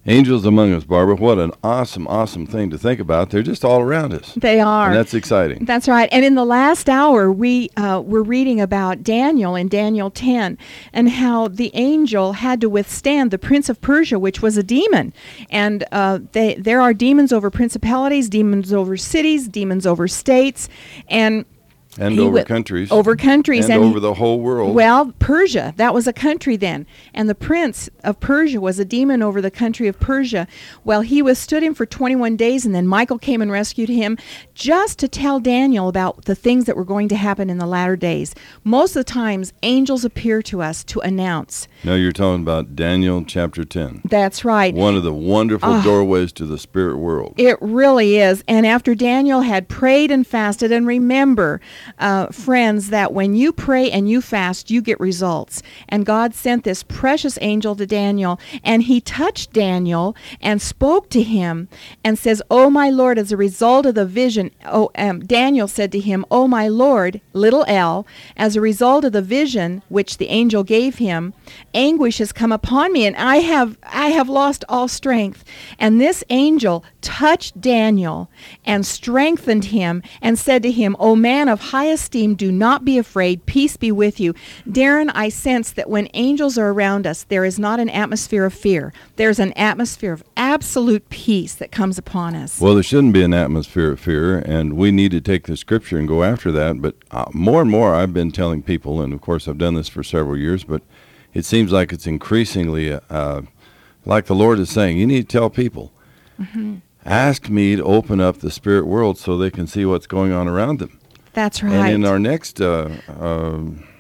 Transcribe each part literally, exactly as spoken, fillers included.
Angels among us, Barbara. What an awesome, awesome thing to think about. They're just all around us. They are. And that's exciting. That's right. And in the last hour, we uh, were reading about Daniel in Daniel ten and how the angel had to withstand the prince of Persia, which was a demon. And uh, they, there are demons over principalities, demons over cities, demons over states, and And He over wi- countries. over countries. And, and over the whole world. Well, Persia, that was a country then. And the prince of Persia was a demon over the country of Persia. Well, he withstood him for twenty-one days, and then Michael came and rescued him just to tell Daniel about the things that were going to happen in the latter days. Most of the times, angels appear to us to announce. Now you're talking about Daniel chapter ten. That's right. One of the wonderful Ah. doorways to the spirit world. It really is. And after Daniel had prayed and fasted, and remember, uh, friends, that when you pray and you fast, you get results. And God sent this precious angel to Daniel, and he touched Daniel and spoke to him and says, "Oh, my Lord, as a result of the vision," oh, um, Daniel said to him, "Oh, my Lord, little l, as a result of the vision which the angel gave him, anguish has come upon me, and I have I have lost all strength." And this angel touched Daniel and strengthened him and said to him, "O man of high esteem, do not be afraid. Peace be with you." Darren, I sense that when angels are around us, there is not an atmosphere of fear. There's an atmosphere of absolute peace that comes upon us. Well, there shouldn't be an atmosphere of fear, and we need to take the scripture and go after that. But uh, more and more I've been telling people, and of course I've done this for several years, but it seems like it's increasingly uh, like the Lord is saying, you need to tell people, Mm-hmm. ask me to open up the spirit world so they can see what's going on around them. That's right. And in our next uh, uh,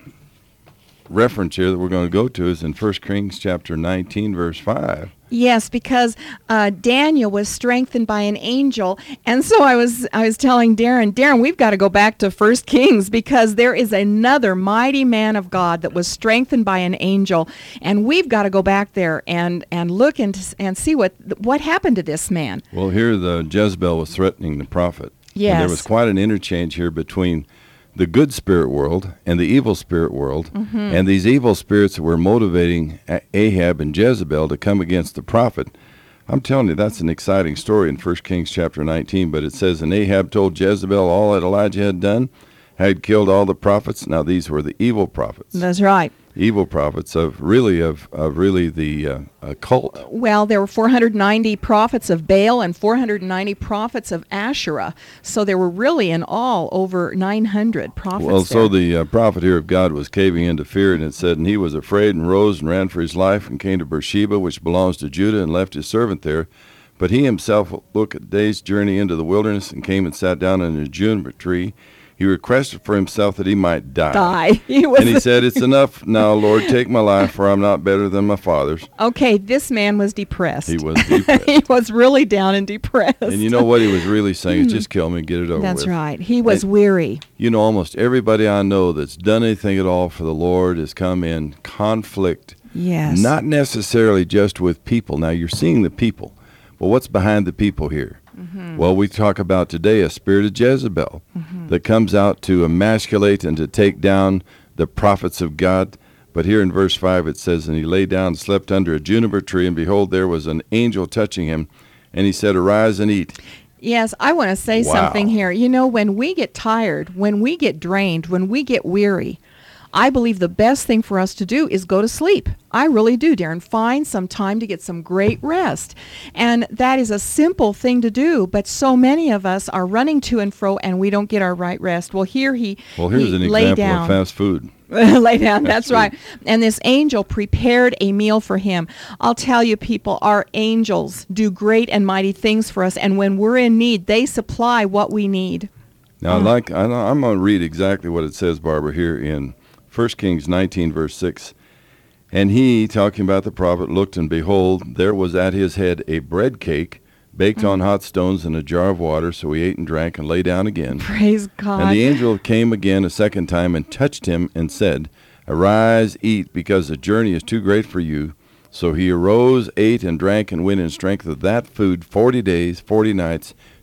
reference here that we're going to go to is in First Kings chapter nineteen, verse five. Yes, because uh, Daniel was strengthened by an angel, and so I was I was telling Darren, Darren, we've got to go back to First Kings because there is another mighty man of God that was strengthened by an angel, and we've got to go back there and, and look and and see what what happened to this man. Well, here the Jezebel was threatening the prophet. Yes. And there was quite an interchange here between the good spirit world and the evil spirit world, Mm-hmm. and these evil spirits that were motivating Ahab and Jezebel to come against the prophet. I'm telling you, that's an exciting story in First Kings chapter nineteen, but it says, "And Ahab told Jezebel all that Elijah had done, had killed all the prophets." Now these were the evil prophets. That's right. Evil prophets of really of, of really the uh, uh, cult. Well, there were four hundred ninety prophets of Baal and four hundred ninety prophets of Asherah, so there were really in all over nine hundred prophets Well, so there. the uh, prophet here of God was caving into fear, and it said, "And he was afraid and rose and ran for his life and came to Beersheba, which belongs to Judah, and left his servant there. But he himself looked a day's journey into the wilderness and came and sat down under a juniper tree. He requested for himself that he might die. Die. He was And he said, 'It's enough now, Lord, take my life, for I'm not better than my father's.'" Okay, this man was depressed. He was depressed. He was really down and depressed. And you know what he was really saying is, just kill me, get it over That's with. right. He was And- weary. You know, almost everybody I know that's done anything at all for the Lord has come in conflict. Yes. Not necessarily just with people. Now, you're seeing the people. But what's behind the people here? Mm-hmm. Well, we talk about today a spirit of Jezebel Mm-hmm. that comes out to emasculate and to take down the prophets of God. But here in verse five it says, "And he lay down and slept under a juniper tree, and behold, there was an angel touching him. And he said, 'Arise and eat.'" Yes, I want to say Wow. something here. You know, when we get tired, when we get drained, when we get weary, I believe the best thing for us to do is go to sleep. I really do, Darren. Find some time to get some great rest. And that is a simple thing to do, but so many of us are running to and fro and we don't get our right rest. Well, here he, Well, here's he an lay example down. of fast food. Lay down, that's, That's right. And this angel prepared a meal for him. I'll tell you, people, our angels do great and mighty things for us, and when we're in need, they supply what we need. Now, I'd like, I, I'm going to read exactly what it says, Barbara, here in First Kings nineteen, verse six. "And he," talking about the prophet, "looked, and behold, there was at his head a bread cake, baked Mm. on hot stones in a jar of water. So he ate and drank and lay down again. Praise God. And the angel came again a second time and touched him and said, 'Arise, eat, because the journey is too great for you.' So he arose, ate, and drank, and went in strength of that food forty days, forty nights,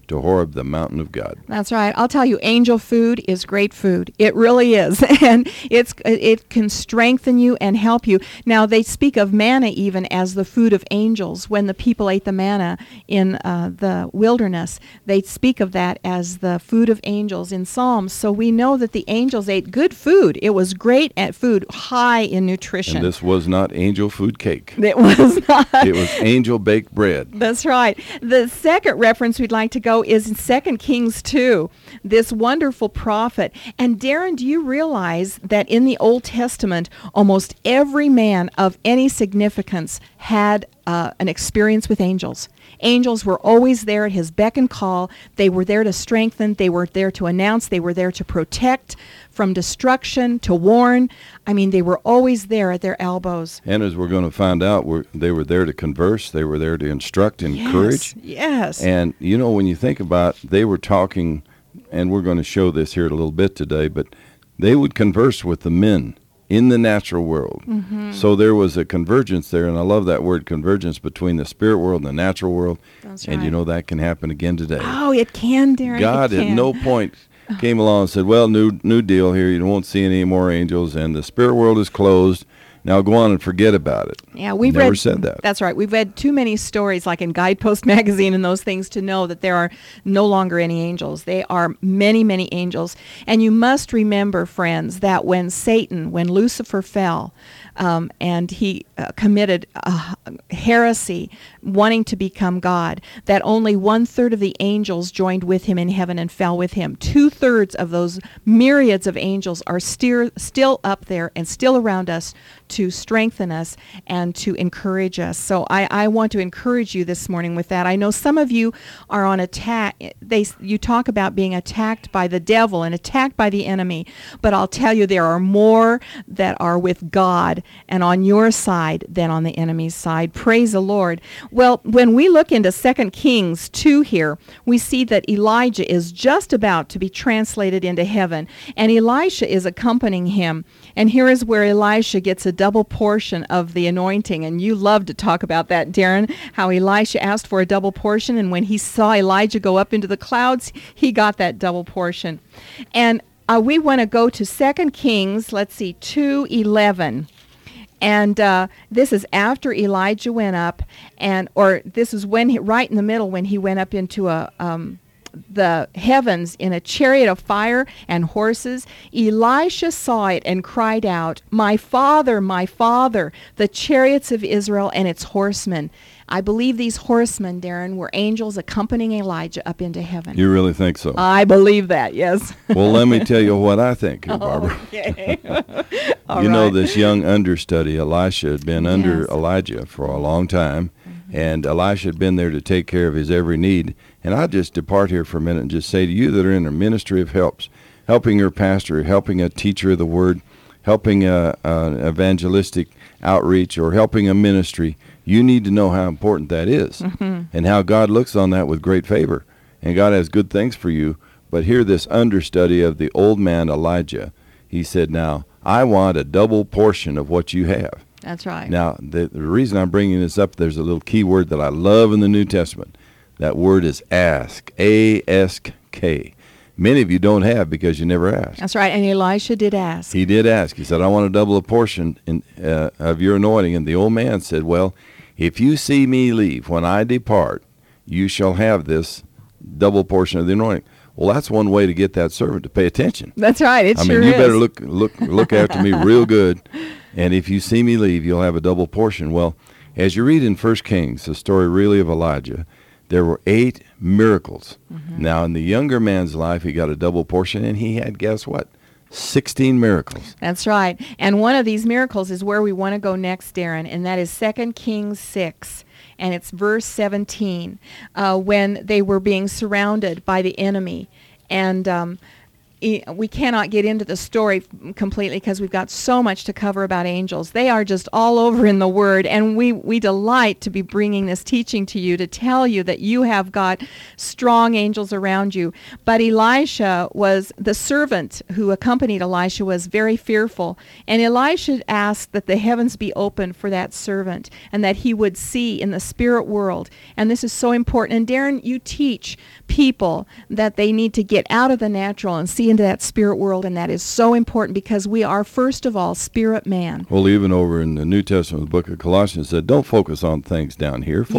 to Horeb, the mountain of God. That's right. I'll tell you, angel food is great food. It really is. And it's it can strengthen you and help you. Now, they speak of manna even as the food of angels. When the people ate the manna in uh, the wilderness, they speak of that as the food of angels in Psalms. So we know that the angels ate good food. It was great at food, high in nutrition. And this was not angel food cake. It was not. It was angel baked bread. That's right. The second reference we'd like to go is in Second Kings two, this wonderful prophet. And Darren, do you realize that in the Old Testament, almost every man of any significance had uh, an experience with angels? Angels were always there at his beck and call. They were there to strengthen. They were there to announce. They were there to protect from destruction, to warn. I mean, they were always there at their elbows. And as we're going to find out, we're, they were there to converse. They were there to instruct, encourage. Yes, yes. And, you know, when you think about, they were talking, and we're going to show this here a little bit today, but they would converse with the men in the natural world. Mm-hmm. So there was a convergence there, and I love that word, convergence, between the spirit world and the natural world. That's and right. You know, that can happen again today. Oh, it can, Darren. God it at can. no point came along and said, well, new new deal here. You won't see any more angels, and the spirit world is closed. Now go on and forget about it. Yeah, we've Never read, said that. That's right. We've read too many stories, like in Guidepost magazine and those things, to know that there are no longer any angels. They are many, many angels. And you must remember, friends, that when Satan, when Lucifer fell, um, and he uh, committed uh, heresy, wanting to become God, that only one-third of the angels joined with him in heaven and fell with him. Two-thirds of those myriads of angels are steer, still up there and still around us to strengthen us and to encourage us. So I, I want to encourage you this morning with that. I know some of you are on attack. They you talk about being attacked by the devil and attacked by the enemy, but I'll tell you there are more that are with God and on your side than on the enemy's side. Praise the Lord. Well, when we look into Second Kings two here, we see that Elijah is just about to be translated into heaven, and Elisha is accompanying him. And here is where Elisha gets a double portion of the anointing. And you love to talk about that, Darren, how Elisha asked for a double portion, and when he saw Elijah go up into the clouds, he got that double portion. And uh, we want to go to Second Kings, let's see, two eleven. And uh, this is after Elijah went up, and or this is when he, right in the middle when he went up into a um, the heavens in a chariot of fire and horses. Elisha saw it and cried out, "My father, my father, the chariots of Israel and its horsemen." I believe these horsemen, Darren, were angels accompanying Elijah up into heaven. You really think so? I believe that, yes. Well, let me tell you what I think, Barbara. Okay. you know, this young understudy, Elisha, had been under Yes. Elijah for a long time, mm-hmm. and Elisha had been there to take care of his every need. And I'll just depart here for a minute and just say to you that are in a ministry of helps, helping your pastor, helping a teacher of the word, helping a, an evangelistic outreach, or helping a ministry, you need to know how important that is, mm-hmm. and how God looks on that with great favor. And God has good things for you. But here, this understudy of the old man Elijah, he said, now, I want a double portion of what you have. That's right. Now, the, the reason I'm bringing this up, there's a little key word that I love in the New Testament. That word is ask, A S K. Many of you don't have because you never asked. That's right, and Elisha did ask. He did ask. He said, I want to double a portion in, uh, of your anointing. And the old man said, well, if you see me leave when I depart, you shall have this double portion of the anointing. Well, that's one way to get that servant to pay attention. That's right, it I sure mean, you is. better look look look after me real good. And if you see me leave, you'll have a double portion. Well, as you read in First Kings, the story really of Elijah, there were eight miracles. Mm-hmm. Now, in the younger man's life, he got a double portion, and he had, guess what? sixteen miracles. That's right. And one of these miracles is where we want to go next, Darren, and that is Second Kings six. And it's verse seventeen, uh, when they were being surrounded by the enemy. And um, e- we cannot get into the story f- completely because we've got so much to cover about angels. They are just all over in the Word, and we, we delight to be bringing this teaching to you to tell you that you have got strong angels around you. But Elisha was the servant who accompanied Elisha was very fearful, and Elisha asked that the heavens be opened for that servant and that he would see in the spirit world. And this is so important. And Darren, you teach people that they need to get out of the natural and see into that spirit world, and that is so important because we are first of all spirit man. Well, even over in the New Testament, the book of Colossians said, don't focus on things down here.